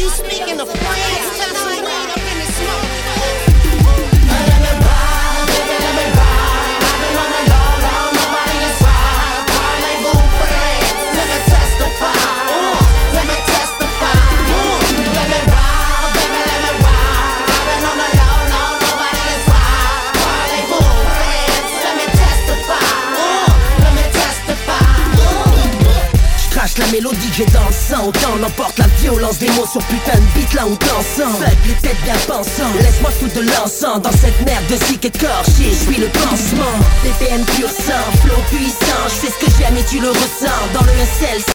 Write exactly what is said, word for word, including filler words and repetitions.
You speaking of friends, tell some weed up in the smoke. La mélodie que j'ai dans le sang, autant on emporte la violence des mots sur putain de beat là où dansant. Faites les têtes bien pensants, laisse-moi foutre de l'encens dans cette merde de zik écorché, je suis le pansement. B P M pur sang, flow puissant, je fais ce que j'aime et tu le ressens dans le S L.